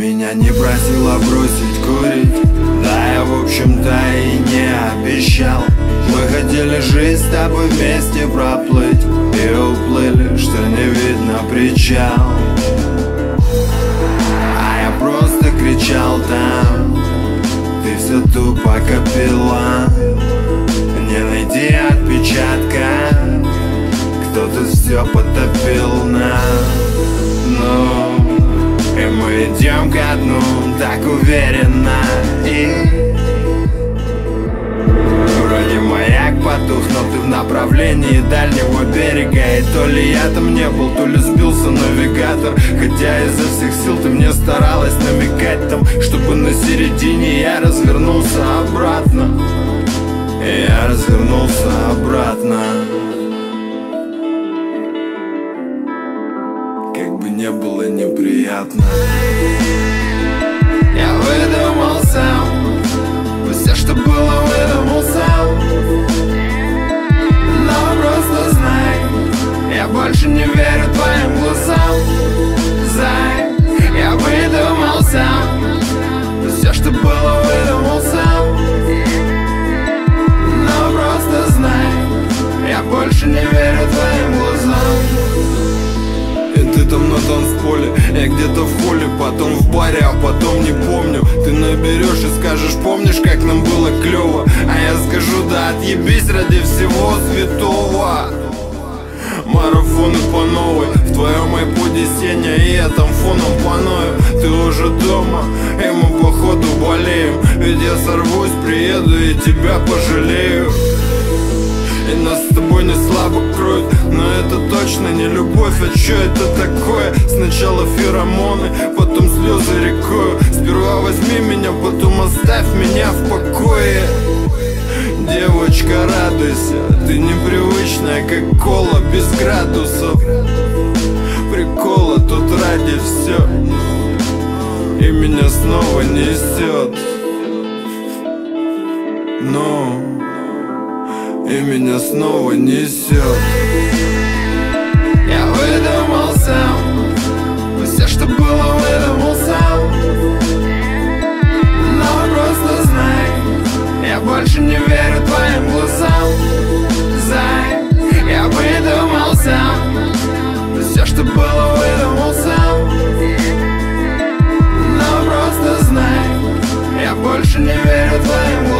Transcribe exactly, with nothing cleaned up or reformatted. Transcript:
меня не просила бросить курить, да я в общем-то и не обещал. Мы хотели жизнь с тобой вместе проплыть и уплыли, что не видно причал. А я просто кричал там, ты все тупо копила. Не найти отпечатка, кто-то все потопил нам. Ну, и мы идем ко дну так уверенно, и вроде маяк потух, но ты в направлении дальнего берега. И то ли я там не был, то ли сбился навигатор, хотя изо всех сил ты мне старалась намекать там, чтобы на середине я развернулся обратно. И я развернулся обратно. Как бы не было неприятно. Я выдумал сам все, что было, выдумал сам. Но просто знай, я больше не верю твоим глазам. Зай, я выдумал сам все, что было, выдумал сам. Но просто знай, я больше не верю твоим глазам. Ты там на танцполе, я где-то в холле, потом в баре, а потом не помню. Ты наберешь и скажешь, помнишь, как нам было клево? А я скажу, да отъебись ради всего святого. Марафоны по новой, в твоем айподе Сеня, и я там фоном паною. Ты уже дома, и мы походу болеем, ведь я сорвусь, приеду и тебя пожалею. И нас с тобой не слабо кроет, но это точно не любовь. А чё это такое? Сначала феромоны, потом слезы рекою. Сперва возьми меня, потом оставь меня в покое. Девочка, радуйся, ты непривычная, как кола без градусов. Прикола тут ради все, и меня снова несет. Но и меня снова несет. Я выдумал сам все, что было, выдумал сам. Но просто знай, я больше не верю твоим глазам. Зай, я выдумал сам все, что было, выдумал сам. Но просто знай, я больше не верю твоим глазам.